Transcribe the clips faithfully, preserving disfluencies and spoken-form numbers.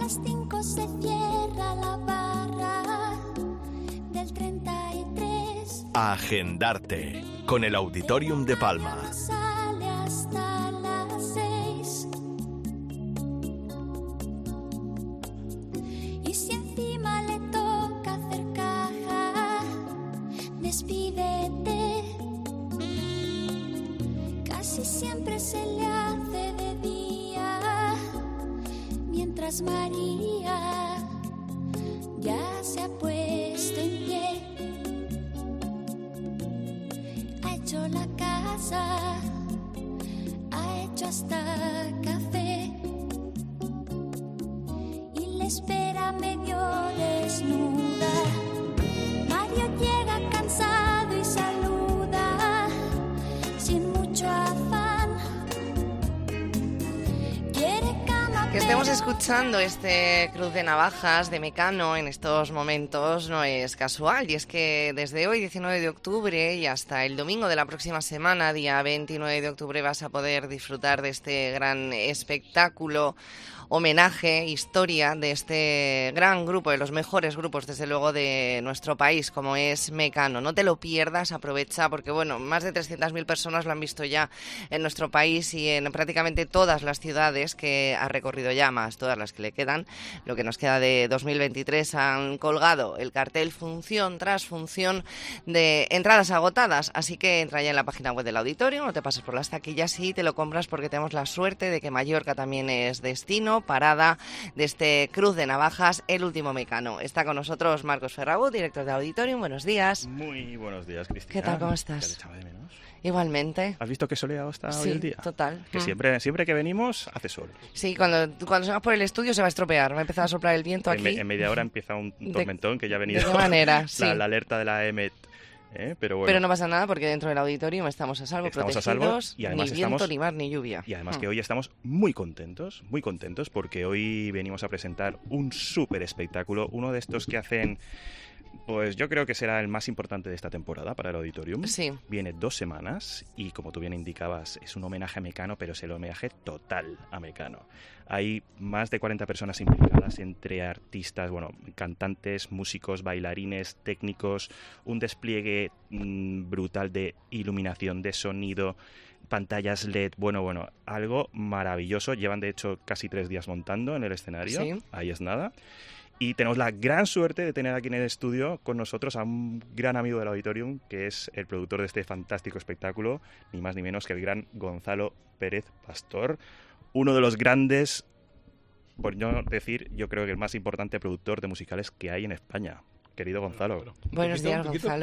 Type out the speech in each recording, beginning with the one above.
las cinco se cierra la barra del treinta y tres. Agendarte con el Auditorium de Palma. Sale hasta las seis. Y si encima le toca hacer caja, despídete. Casi siempre se le hace de día, mientras María ya se ha puesto en pie. Ha hecho la casa, ha hecho hasta café y le espera medio desnuda. Mario llega cansado y saluda sin mucho afán. Quiere cama. Que estemos escuchando este Cruz de Navajas de Mecano en estos momentos no es casual, y es que desde hoy, diecinueve de octubre, y hasta el domingo de la próxima semana, día veintinueve de octubre, vas a poder disfrutar de este gran espectáculo, homenaje, historia de este gran grupo, de los mejores grupos, desde luego, de nuestro país, como es Mecano. No te lo pierdas, aprovecha, porque bueno, más de trescientas mil personas lo han visto ya en nuestro país y en prácticamente todas las ciudades que ha recorrido ya, más todas las que le quedan. Lo que nos queda de dos mil veintitrés, han colgado el cartel función tras función de entradas agotadas, así que entra ya en la página web del auditorio, no te pases por las taquillas y te lo compras, porque tenemos la suerte de que Mallorca también es destino, parada de este Cruz de Navajas, el último Mecano. Está con nosotros Marcos Ferragut, director de Auditorium. Buenos días. Muy buenos días, Cristina. ¿Qué tal? ¿Cómo estás? ¿Te has echado de menos? Igualmente. ¿Has visto qué soleado está Sí, hoy el día? total. Que Mm. siempre, siempre que venimos hace sol. Sí, cuando, cuando salgas por el estudio se va a estropear, va a empezar a soplar el viento En, aquí. me- en media hora empieza un De- tormentón que ya ha venido ¿De qué manera? la, Sí. la alerta de la E M E T. ¿eh? Pero bueno, Pero no pasa nada, porque dentro del auditorio estamos a salvo, Estamos a protegidos, salvo y además ni viento, estamos- ni mar, ni lluvia. y además Mm. que hoy estamos muy contentos, muy contentos, porque hoy venimos a presentar un súper espectáculo, uno de estos que hacen... Pues yo creo que será el más importante de esta temporada para el Auditorium. Sí. Viene dos semanas y, como tú bien indicabas, es un homenaje a Mecano, pero es el homenaje total a Mecano. Hay más de cuarenta personas implicadas, entre artistas, bueno, cantantes, músicos, bailarines, técnicos, un despliegue mmm, brutal de iluminación, de sonido, pantallas L E D, bueno, bueno, algo maravilloso. Llevan, de hecho, casi tres días montando en el escenario. Sí. Ahí es nada. Y tenemos la gran suerte de tener aquí en el estudio con nosotros a un gran amigo del Auditorium, que es el productor de este fantástico espectáculo, ni más ni menos que el gran Gonzalo Pérez Pastor, uno de los grandes, por no decir, yo creo que el más importante productor de musicales que hay en España. Querido Gonzalo. Buenos días, Gonzalo.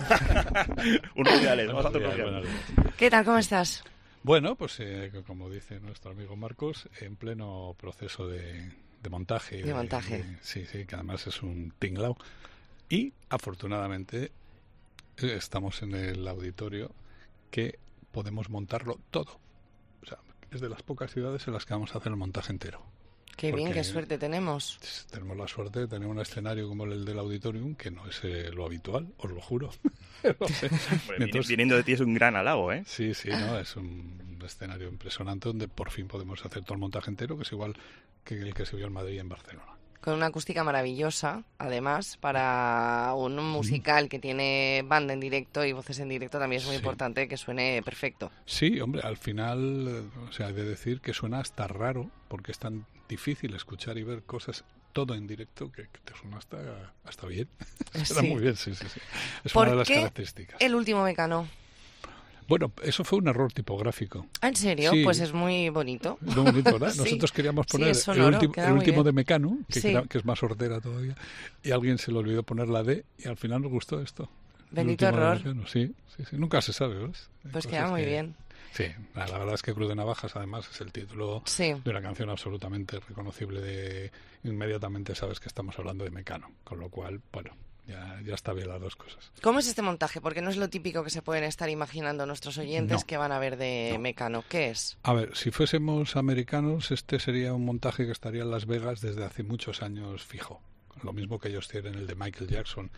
Unos reales, vamos a hacer unos reales. ¿Qué tal? ¿Cómo estás? Bueno, pues eh, como dice nuestro amigo Marcos, en pleno proceso de, de montaje. De montaje. de- sí, sí, que además es un tinglao. Y afortunadamente eh, estamos en el auditorio que podemos montarlo todo. O sea, es de las pocas ciudades en las que vamos a hacer el montaje entero. Qué bien, Porque qué suerte tenemos. Tenemos la suerte de tener un escenario como el del Auditorium, que no es eh, lo habitual, os lo juro. No sé. Bueno, Entonces- viniendo de ti es un gran halago, ¿eh? Sí, sí, no, es un escenario impresionante donde por fin podemos hacer todo el montaje entero, que es igual que el que se vio en Madrid y en Barcelona. Con una acústica maravillosa, además, para un musical que tiene banda en directo y voces en directo, también es muy Sí. importante que suene perfecto. Sí, hombre, al final, eh, o sea, he de decir que suena hasta raro, porque es tan difícil escuchar y ver cosas todo en directo que, que te suena hasta, hasta bien. Suena Sí. muy bien, sí, sí, sí. Es ¿Por una de las qué características. el último Mecano? Bueno, eso fue un error tipográfico. ¿Ah, ¿En serio? Sí. Pues es muy bonito. Muy bonito, ¿verdad? Sí. Nosotros queríamos Sí, poner es el, sonoro, último- queda el muy último bien. de Mecano, que, Sí. queda- que es más hortera todavía, y a alguien se le olvidó poner la D, y al final nos gustó esto. El Bendito último de error. Mecano, sí, sí, sí. Nunca se sabe, ¿ves? Hay Pues cosas queda muy que- bien. Sí, la, la verdad es que Cruz de Navajas, además, es el título Sí. de una canción absolutamente reconocible. De inmediatamente sabes que estamos hablando de Mecano, con lo cual, bueno, ya, ya está bien las dos cosas. ¿Cómo es este montaje? Porque no es lo típico que se pueden estar imaginando nuestros oyentes No. que van a ver de No. Mecano. ¿Qué es? A ver, si fuésemos americanos, este sería un montaje que estaría en Las Vegas desde hace muchos años fijo. Lo mismo que ellos tienen el de Michael Jackson.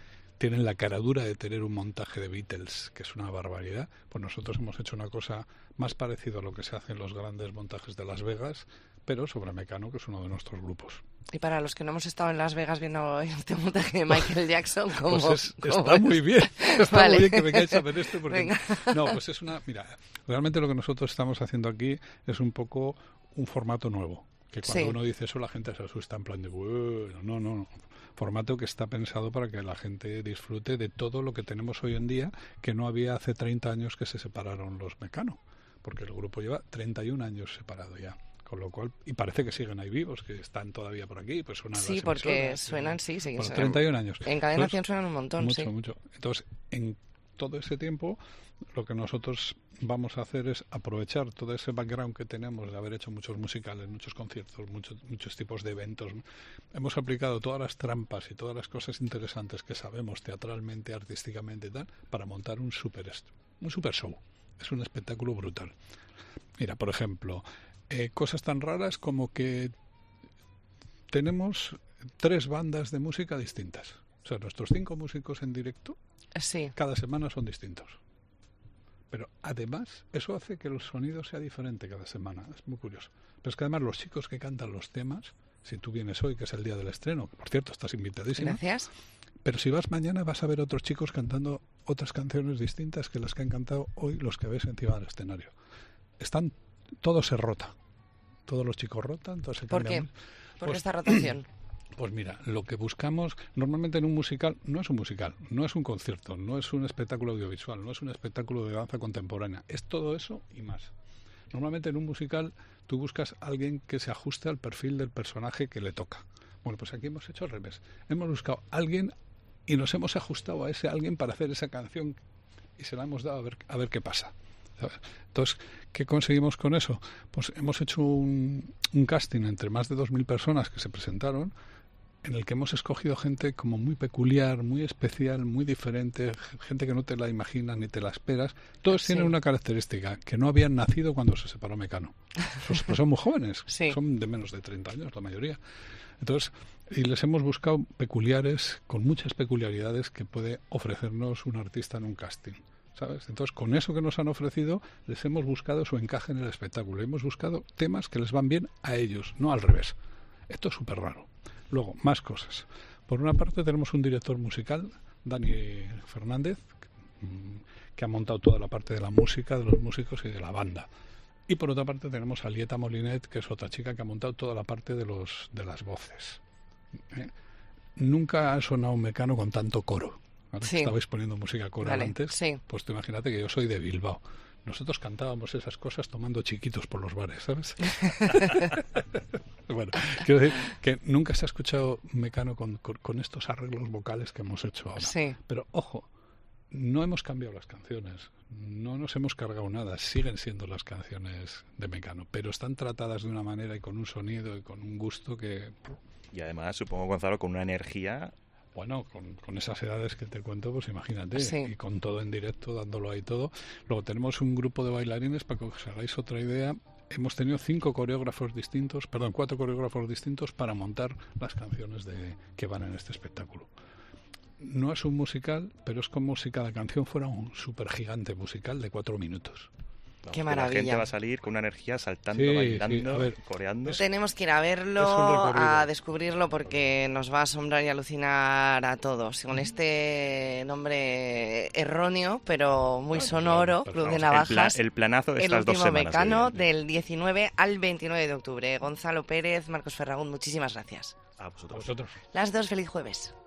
tienen la caradura de tener un montaje de Beatles, que es una barbaridad, pues nosotros hemos hecho una cosa más parecida a lo que se hace en los grandes montajes de Las Vegas, pero sobre Mecano, que es uno de nuestros grupos. Y para los que no hemos estado en Las Vegas viendo este montaje de Michael Jackson, ¿cómo, pues es, ¿cómo está es? muy bien, está Vale. muy bien que vengáis a ver esto, porque Venga. no, pues es una, mira, realmente lo que nosotros estamos haciendo aquí es un poco un formato nuevo, que cuando Sí. uno dice eso la gente se asusta en plan de, bueno, no, no, no, formato que está pensado para que la gente disfrute de todo lo que tenemos hoy en día, que no había hace treinta años que se separaron los Mecano, porque el grupo lleva treinta y un años separado ya. Con lo cual, y parece que siguen ahí vivos, que están todavía por aquí, pues suenan Sí, las porque emisoras, suenan, sí, sí. bueno, suenan. treinta y un años. En Cadena Entonces, cien suenan un montón, mucho, sí. mucho. Entonces, en todo ese tiempo, lo que nosotros vamos a hacer es aprovechar todo ese background que tenemos de haber hecho muchos musicales, muchos conciertos, muchos, muchos tipos de eventos. Hemos aplicado todas las trampas y todas las cosas interesantes que sabemos teatralmente, artísticamente y tal, para montar un super, un super show. Es un espectáculo brutal. Mira, por ejemplo, eh, cosas tan raras como que tenemos tres bandas de música distintas. O sea, nuestros cinco músicos en directo Sí. cada semana son distintos. Pero además, eso hace que el sonido sea diferente cada semana. Es muy curioso. Pero es que además los chicos que cantan los temas, si tú vienes hoy, que es el día del estreno, que por cierto estás invitadísima, Gracias. pero si vas mañana vas a ver otros chicos cantando otras canciones distintas que las que han cantado hoy los que ves encima del escenario. Están, todo se rota. Todos los chicos rotan, todo se ¿Por cambia. qué? ¿Por qué Pues- esta rotación? Pues mira, lo que buscamos normalmente en un musical no es un musical, no es un concierto, no es un espectáculo audiovisual, no es un espectáculo de danza contemporánea, es todo eso y más. Normalmente en un musical tú buscas a alguien que se ajuste al perfil del personaje que le toca. Bueno, pues aquí hemos hecho al revés. Hemos buscado a alguien y nos hemos ajustado a ese alguien para hacer esa canción y se la hemos dado a ver, a ver qué pasa. ¿Sabes? Entonces, ¿qué conseguimos con eso? Pues hemos hecho un, un casting entre más de dos mil personas que se presentaron, en el que hemos escogido gente como muy peculiar, muy especial, muy diferente, gente que no te la imaginas ni te la esperas. Todos Sí. tienen una característica, que no habían nacido cuando se separó Mecano. Pues, pues son muy jóvenes, Sí. son de menos de treinta años la mayoría. Entonces, y les hemos buscado peculiares, con muchas peculiaridades que puede ofrecernos un artista en un casting. ¿Sabes? Entonces, con eso que nos han ofrecido, les hemos buscado su encaje en el espectáculo. Hemos buscado temas que les van bien a ellos, no al revés. Esto es súper raro. Luego, más cosas. Por una parte, tenemos un director musical, Dani Fernández, que ha montado toda la parte de la música, de los músicos y de la banda. Y por otra parte, tenemos a Lieta Molinet, que es otra chica que ha montado toda la parte de, los, de las voces. ¿Eh? Nunca ha sonado un Mecano con tanto coro. Ahora Sí. que estabais poniendo música coral Vale, antes, sí. pues tú imagínate que yo soy de Bilbao. Nosotros cantábamos esas cosas tomando chiquitos por los bares, ¿sabes? Bueno, quiero decir que nunca se ha escuchado Mecano con, con, con estos arreglos vocales que hemos hecho ahora. Sí. Pero, ojo, no hemos cambiado las canciones, no nos hemos cargado nada, siguen siendo las canciones de Mecano, pero están tratadas de una manera y con un sonido y con un gusto que... Y además, supongo, Gonzalo, con una energía... Bueno, con, con esas edades que te cuento, pues imagínate, Sí. y con todo en directo, dándolo ahí todo. Luego tenemos un grupo de bailarines, para que os hagáis otra idea, hemos tenido cinco coreógrafos distintos, perdón, cuatro coreógrafos distintos para montar las canciones de, que van en este espectáculo. No es un musical, pero es como si cada canción fuera un super gigante musical de cuatro minutos. Qué que maravilla. La gente va a salir con una energía saltando, Sí, bailando, sí, a ver, coreando. Tenemos que ir a es verlo, un recorrido. a descubrirlo, porque nos va a asombrar y alucinar a todos. Con este nombre erróneo, pero muy Ah, sonoro, pues Club de vamos, el, pla- Navajas. el planazo de El estas dos último semanas. Mecano que vienen. del diecinueve al veintinueve de octubre. Gonzalo Pérez, Marcos Ferragún, muchísimas gracias. A vosotros. A vosotros. Las dos, feliz jueves.